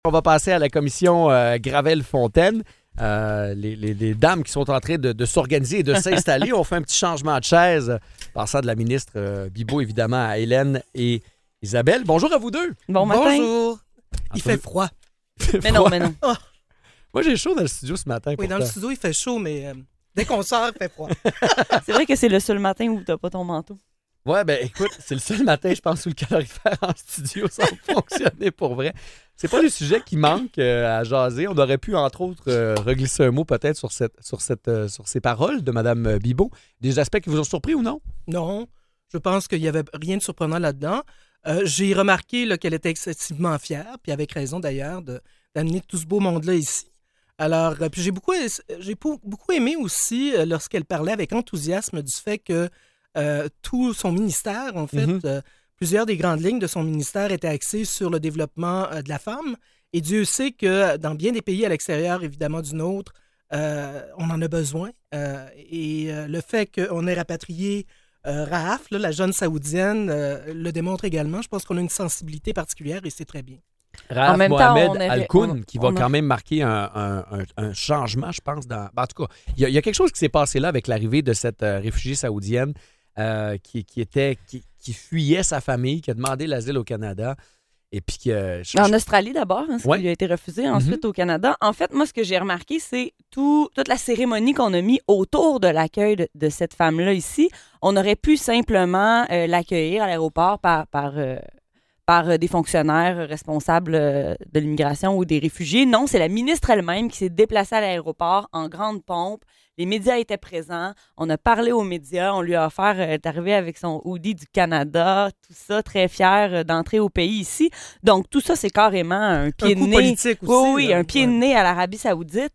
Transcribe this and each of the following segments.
On va passer à la commission Gravel-Fontaine. Les dames qui sont en train de s'organiser et de s'installer. On fait un petit changement de chaise, passant de la ministre Bibeau, évidemment, à Hélène et Isabelle. Bonjour à vous deux. Bon matin. Bonjour. Il fait froid. Mais non. Oh, Moi, j'ai chaud dans le studio ce matin. oui, dans le studio, il fait chaud, mais dès qu'on sort, il fait froid. C'est vrai que c'est le seul matin où t'as pas ton manteau. Ouais, ben écoute, c'est le seul matin, je pense, où le calorifère en studio ça va fonctionner pour vrai. C'est pas le sujet qui manque à jaser. On aurait pu, entre autres, reglisser un mot peut-être sur ces paroles de Mme Bibeau. Des aspects qui vous ont surpris ou non? Non, je pense qu'il n'y avait rien de surprenant là-dedans. J'ai remarqué là, qu'elle était excessivement fière, puis avec raison d'ailleurs, d'amener tout ce beau monde-là ici. Alors, puis j'ai beaucoup aimé aussi lorsqu'elle parlait avec enthousiasme du fait que tout son ministère, en fait, plusieurs des grandes lignes de son ministère étaient axées sur le développement de la femme. Et Dieu sait que dans bien des pays à l'extérieur, évidemment, du nôtre, on en a besoin. Le fait qu'on ait rapatrié Rahaf, là, la jeune saoudienne, le démontre également. Je pense qu'on a une sensibilité particulière et c'est très bien. Rahaf En même temps, Mohamed Al-Koun, qui va quand même marquer un changement, je pense. En tout cas, il y a quelque chose qui s'est passé là avec l'arrivée de cette réfugiée saoudienne qui fuyait sa famille, qui a demandé l'asile au Canada. Et puis en Australie d'abord, ce Ouais. qui lui a été refusé, ensuite au Canada. En fait, moi, ce que j'ai remarqué, c'est toute la cérémonie qu'on a mis autour de l'accueil de cette femme-là ici. On aurait pu simplement l'accueillir à l'aéroport par des fonctionnaires responsables de l'immigration ou des réfugiés. Non, c'est la ministre elle-même qui s'est déplacée à l'aéroport en grande pompe. Les médias étaient présents. On a parlé aux médias. On lui a offert d'arriver avec son hoodie du Canada, tout ça, très fier d'entrer au pays ici. Donc, tout ça, c'est carrément un pied de nez. Politique aussi. Oui, là. un pied de nez à l'Arabie Saoudite.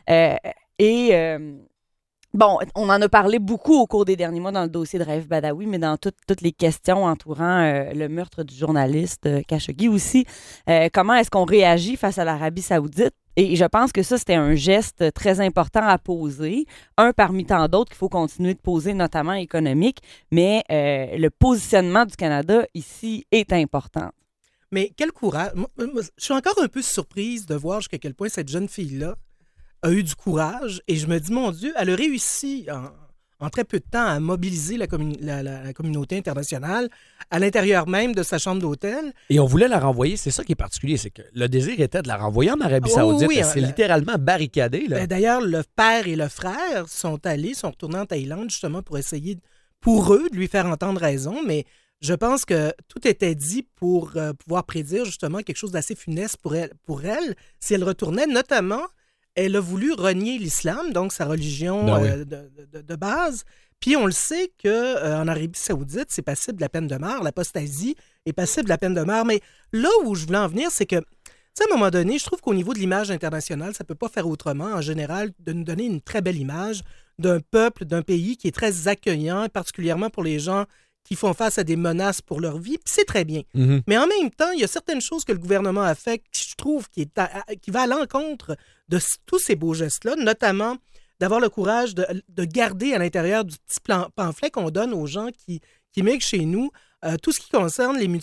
Bon, on en a parlé beaucoup au cours des derniers mois dans le dossier de Raif Badawi, mais dans toutes les questions entourant le meurtre du journaliste Khashoggi aussi. Comment est-ce qu'on réagit face à l'Arabie Saoudite? Et je pense que ça, c'était un geste très important à poser, un parmi tant d'autres qu'il faut continuer de poser, notamment économique, mais le positionnement du Canada ici est important. Mais quel courage. Moi, je suis encore un peu surprise de voir jusqu'à quel point cette jeune fille-là a eu du courage. Et je me dis, mon Dieu, elle a réussi en très peu de temps à mobiliser la communauté internationale à l'intérieur même de sa chambre d'hôtel. Et on voulait la renvoyer. C'est ça qui est particulier, c'est que le désir était de la renvoyer en Arabie Saoudite. Oui, Elle s'est littéralement barricadée. Là. D'ailleurs, le père et le frère sont retournés en Thaïlande justement pour essayer, pour eux, de lui faire entendre raison. Mais je pense que tout était dit pour pouvoir prédire justement quelque chose d'assez funeste pour elle si elle retournait. Notamment, elle a voulu renier l'islam, donc sa religion de base. Puis on le sait qu'en Arabie Saoudite, c'est passible de la peine de mort. L'apostasie est passible de la peine de mort. Mais là où je voulais en venir, c'est que, tu sais, à un moment donné, je trouve qu'au niveau de l'image internationale, ça ne peut pas faire autrement, en général, de nous donner une très belle image d'un peuple, d'un pays qui est très accueillant, particulièrement pour les gens qui font face à des menaces pour leur vie, puis c'est très bien. Mm-hmm. Mais en même temps, il y a certaines choses que le gouvernement a fait qui, je trouve, qui va à l'encontre de tous ces beaux gestes-là, notamment d'avoir le courage de garder à l'intérieur du petit pamphlet qu'on donne aux gens qui migrent chez nous tout ce qui concerne les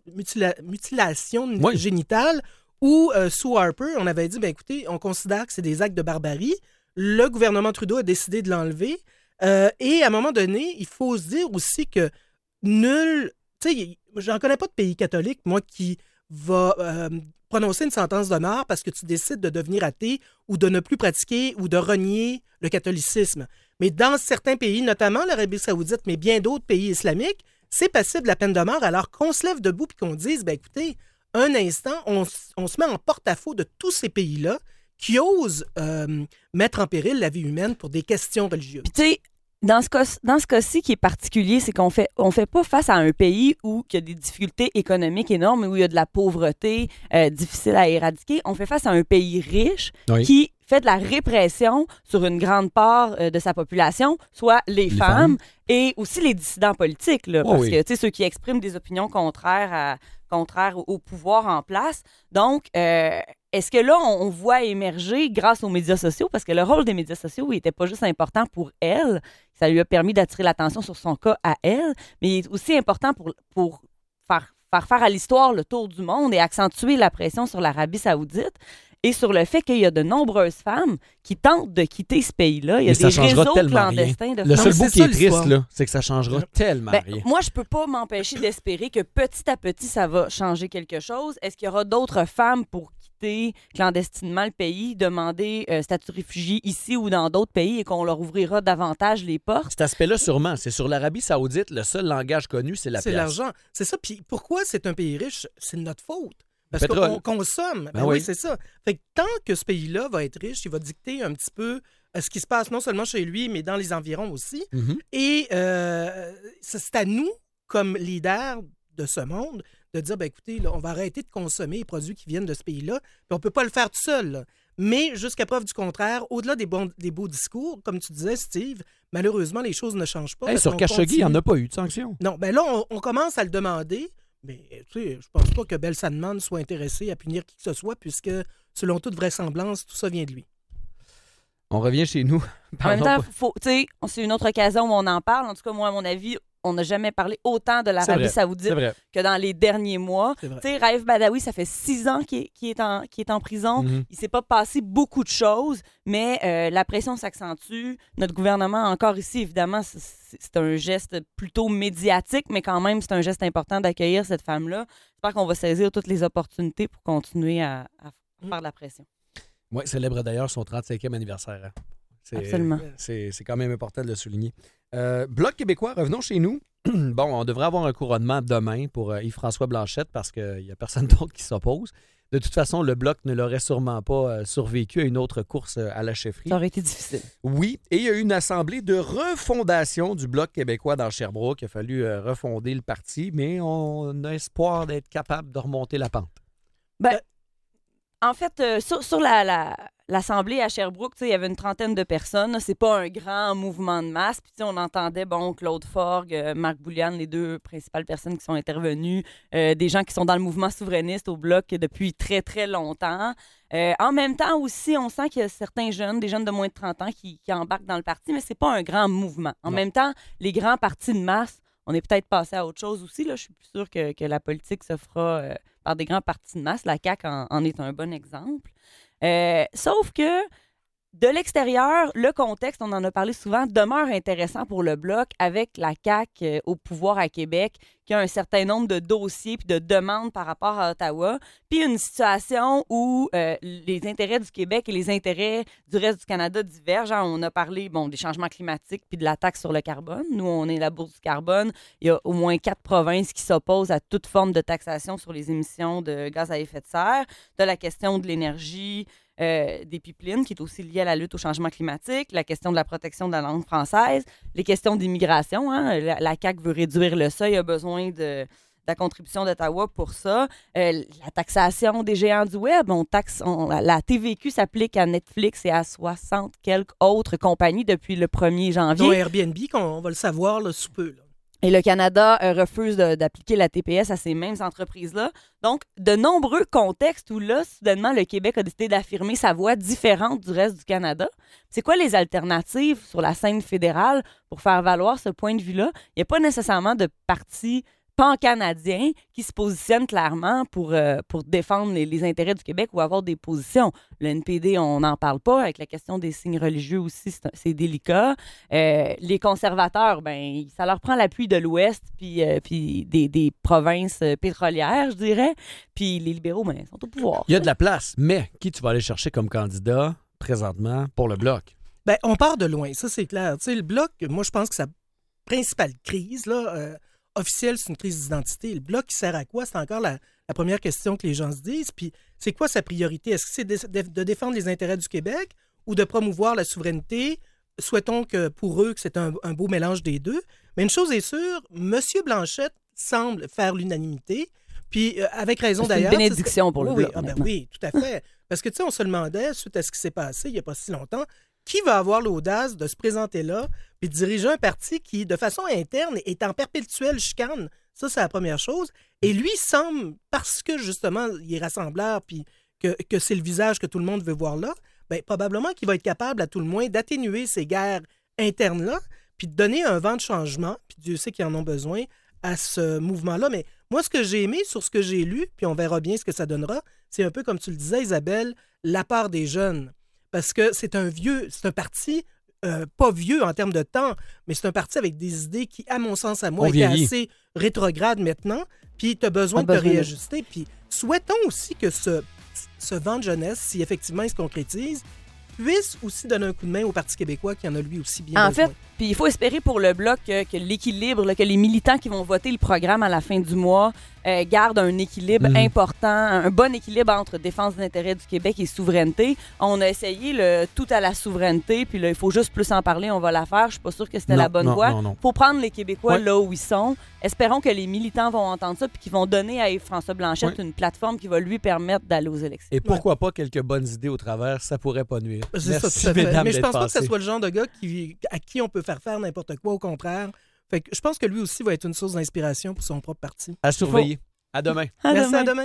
mutilations génitales, où sous Harper, on avait dit, ben écoutez, on considère que c'est des actes de barbarie. Le gouvernement Trudeau a décidé de l'enlever. Et à un moment donné, il faut se dire aussi que tu sais, j'en connais pas de pays catholique, moi, qui va prononcer une sentence de mort parce que tu décides de devenir athée ou de ne plus pratiquer ou de renier le catholicisme. Mais dans certains pays, notamment l'Arabie Saoudite, mais bien d'autres pays islamiques, c'est passible de la peine de mort, alors qu'on se lève debout et qu'on dise, ben écoutez, un instant, on se met en porte-à-faux de tous ces pays-là qui osent mettre en péril la vie humaine pour des questions religieuses. Puis tu sais, dans ce cas-ci qui est particulier, c'est qu'on fait pas face à un pays où il y a des difficultés économiques énormes, où il y a de la pauvreté difficile à éradiquer. On fait face à un pays riche qui fait de la répression sur une grande part de sa population, soit les femmes et aussi les dissidents politiques. Là, parce que, tu sais, ceux qui expriment des opinions contraires au pouvoir en place. Donc, est-ce que là, on voit émerger grâce aux médias sociaux, parce que le rôle des médias sociaux n'était pas juste important pour elle, ça lui a permis d'attirer l'attention sur son cas à elle, mais il est aussi important pour faire faire faire à l'histoire le tour du monde et accentuer la pression sur l'Arabie saoudite et sur le fait qu'il y a de nombreuses femmes qui tentent de quitter ce pays-là. Il y a Mais ça des changera réseaux tellement clandestins de Le femmes. seul c'est bout qui ça, est triste, l'histoire. là, c'est que ça changera tellement Ben, rien. moi, je peux pas m'empêcher d'espérer que petit à petit, ça va changer quelque chose. Est-ce qu'il y aura d'autres femmes pour quitter clandestinement le pays, demander statut de réfugié ici ou dans d'autres pays et qu'on leur ouvrira davantage les portes? Cet aspect-là, sûrement. C'est sur l'Arabie saoudite, le seul langage connu, c'est la C'est pièce. l'argent. C'est ça. Puis pourquoi c'est un pays riche? C'est de notre faute. Parce Pétrole. qu'on consomme. Ben oui, oui. c'est ça. Fait que tant que ce pays-là va être riche, il va dicter un petit peu ce qui se passe non seulement chez lui, mais dans les environs aussi. Mhm. Et c'est à nous, comme leaders de ce monde, de dire, ben écoutez, là, on va arrêter de consommer les produits qui viennent de ce pays-là, puis on ne peut pas le faire tout seul. Là. Mais jusqu'à preuve du contraire, au-delà des beaux discours, comme tu disais, Steve, malheureusement, les choses ne changent pas. Hey, parce sur qu'on Khashoggi, il n'y en continue. a pas eu de sanction. Non, ben là, on commence à le demander, mais tu sais, je pense pas que Bel Salman soit intéressé à punir qui que ce soit, puisque, selon toute vraisemblance, tout ça vient de lui. On revient chez nous. En même Pardon, temps, c'est une autre occasion où on en parle. En tout cas, moi, à mon avis, on n'a jamais parlé autant de c'est l'Arabie vrai, saoudite c'est vrai. que dans les derniers mois. C'est vrai. Tu sais, Raif Badawi, ça fait 6 ans qu'il est en prison. Mhm. Il s'est pas passé beaucoup de choses, mais la pression s'accentue. Notre gouvernement, encore ici, évidemment, c'est un geste plutôt médiatique, mais quand même, c'est un geste important d'accueillir cette femme-là. J'espère qu'on va saisir toutes les opportunités pour continuer à faire de la pression. Oui, célèbre d'ailleurs son 35e anniversaire. Hein. Absolument. C'est quand même important de le souligner. Bloc québécois, revenons chez nous. Bon, on devrait avoir un couronnement demain pour Yves-François Blanchette parce qu'il n'y a personne d'autre qui s'oppose. De toute façon, le Bloc ne l'aurait sûrement pas survécu à une autre course à la chefferie. Ça aurait été difficile. Oui, et il y a eu une assemblée de refondation du Bloc québécois dans Sherbrooke. Il a fallu refonder le parti, mais on a espoir d'être capable de remonter la pente. En fait, sur l'Assemblée à Sherbrooke, il y avait une trentaine de personnes. Là. C'est pas un grand mouvement de masse. Puis on entendait Claude Forgue, Marc Bouliane, les deux principales personnes qui sont intervenues, des gens qui sont dans le mouvement souverainiste au Bloc depuis très, très longtemps. En même temps aussi, on sent qu'il y a certains jeunes, des jeunes de moins de 30 ans qui embarquent dans le parti, mais c'est pas un grand mouvement. En même temps, les grands partis de masse, on est peut-être passé à autre chose aussi. Là. Je suis plus sûre que la politique se fera par des grands partis de masse. La CAQ en est un bon exemple. Sauf que de l'extérieur, le contexte, on en a parlé souvent, demeure intéressant pour le Bloc avec la CAQ au pouvoir à Québec, qui a un certain nombre de dossiers puis de demandes par rapport à Ottawa, puis une situation où les intérêts du Québec et les intérêts du reste du Canada divergent. Hein. On a parlé des changements climatiques puis de la taxe sur le carbone. Nous, on est la bourse du carbone. Il y a au moins 4 provinces qui s'opposent à toute forme de taxation sur les émissions de gaz à effet de serre. De la question de l'énergie, des pipelines, qui est aussi liée à la lutte au changement climatique, la question de la protection de la langue française, les questions d'immigration. Hein. La CAQ veut réduire le seuil, a besoin de la contribution d'Ottawa pour ça. La taxation des géants du web, la TVQ s'applique à Netflix et à 60 quelques autres compagnies depuis le 1er janvier. Dont Airbnb, on va le savoir là, sous peu. Là. Et le Canada refuse d'appliquer la TPS à ces mêmes entreprises-là. Donc, de nombreux contextes où là, soudainement, le Québec a décidé d'affirmer sa voix différente du reste du Canada. C'est quoi les alternatives sur la scène fédérale pour faire valoir ce point de vue-là? Il n'y a pas nécessairement de parti pan-canadien qui se positionne clairement pour défendre les intérêts du Québec ou avoir des positions. Le NPD, on n'en parle pas. Avec la question des signes religieux aussi, c'est délicat. Les conservateurs, ça leur prend l'appui de l'Ouest puis des provinces pétrolières, je dirais. Puis les libéraux, ils sont au pouvoir. Il y a de la place, mais qui tu vas aller chercher comme candidat présentement pour le Bloc? On part de loin, ça c'est clair. Tu sais, le Bloc, moi je pense que sa principale crise, là, officielle, c'est une crise d'identité. Le Bloc, il sert à quoi? C'est encore la première question que les gens se disent. Puis, c'est quoi sa priorité? Est-ce que c'est de défendre les intérêts du Québec ou de promouvoir la souveraineté? Souhaitons que pour eux, que c'est un beau mélange des deux. Mais une chose est sûre, M. Blanchette semble faire l'unanimité. Puis, avec raison d'ailleurs. C'est une bénédiction pour le Bloc. Oui, tout à fait. Parce que, tu sais, on se demandait, suite à ce qui s'est passé il n'y a pas si longtemps, qui va avoir l'audace de se présenter là et de diriger un parti qui, de façon interne, est en perpétuelle chicane? Ça, c'est la première chose. Et lui semble, parce que, justement, il est rassembleur puis que c'est le visage que tout le monde veut voir là, probablement qu'il va être capable, à tout le moins, d'atténuer ces guerres internes-là puis de donner un vent de changement, puis Dieu sait qu'ils en ont besoin, à ce mouvement-là. Mais Moi, ce que j'ai aimé sur ce que j'ai lu, puis on verra bien ce que ça donnera, c'est un peu comme tu le disais, Isabelle, la part des jeunes. Parce que c'est un parti, pas vieux en termes de temps, mais c'est un parti avec des idées qui, à mon sens, à moi, étaient assez rétrogrades maintenant, puis tu as besoin de te réajuster. Puis souhaitons aussi que ce vent de jeunesse, si effectivement il se concrétise, puisse aussi donner un coup de main au Parti québécois qui en a lui aussi bien besoin. En fait, puis il faut espérer pour le Bloc que l'équilibre, là, que les militants qui vont voter le programme à la fin du mois gardent un équilibre important, un bon équilibre entre défense des intérêts du Québec et souveraineté. On a essayé le tout à la souveraineté, puis là, il faut juste plus en parler, on va la faire. Je suis pas sûre que c'était la bonne voie. Il faut prendre les Québécois là où ils sont. Espérons que les militants vont entendre ça puis qu'ils vont donner à Yves-François Blanchet une plateforme qui va lui permettre d'aller aux élections. Et pourquoi pas quelques bonnes idées au travers, ça pourrait pas nuire. C'est Merci, ça, tout à fait. mesdames, mais je pense pas que passées. ce soit le genre de gars à qui on peut faire n'importe quoi, au contraire. Fait que je pense que lui aussi va être une source d'inspiration pour son propre parti. À surveiller. À demain. Merci, à demain.